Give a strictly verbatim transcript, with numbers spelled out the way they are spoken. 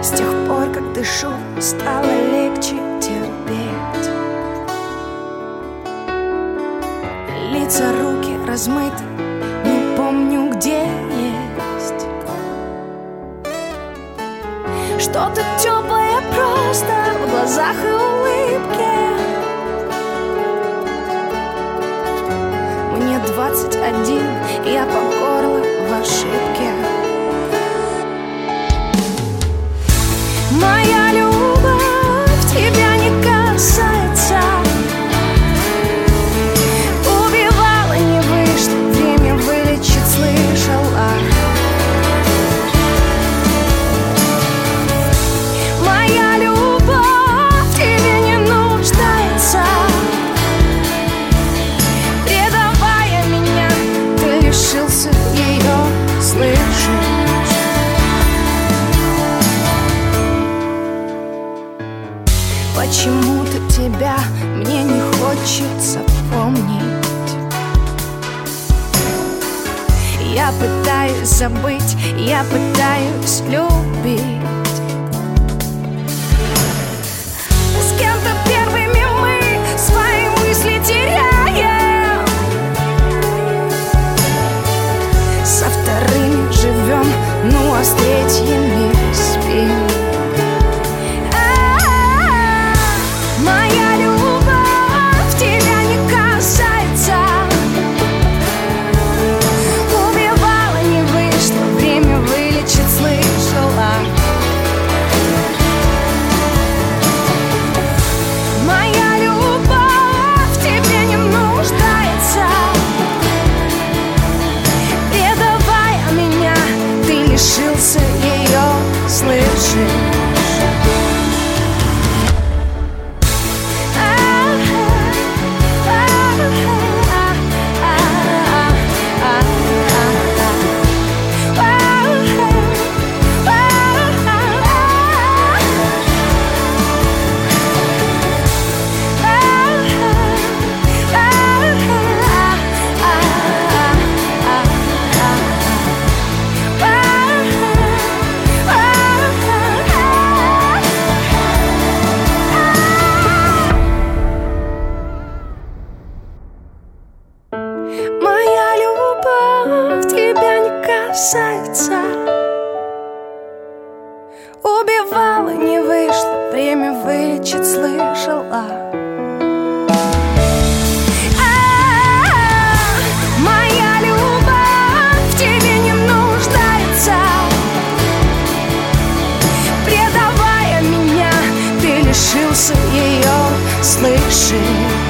С тех пор, как дышу, стало легче терпеть. Лица, руки размыты, не помню, где есть. Что-то теплое просто в глазах и улыбке. Мне двадцать один, я по горло в ошибке. Моя любовь тебя не касается. Убивала, не вышло, время вылечит, слышала. Моя любовь тебе не нуждается. Предавая меня, ты лишился ее, слышишь? Почему-то тебя мне не хочется помнить. Я пытаюсь забыть, я пытаюсь любить. С кем-то первыми мы свои мысли теряем. Со вторыми живем, ну а с третьими спим. Моя любовь тебя не касается. Убивала, не вышло, время вылечит, слышала. Моя любовь тебе не нуждается. Предавая меня, ты лишился ее, слышишь? Касается. Убивала, не вышло, время вылечит, слышала. А-а-а, моя любовь в тебе не нуждается. Предавая меня, ты лишился ее, слышишь?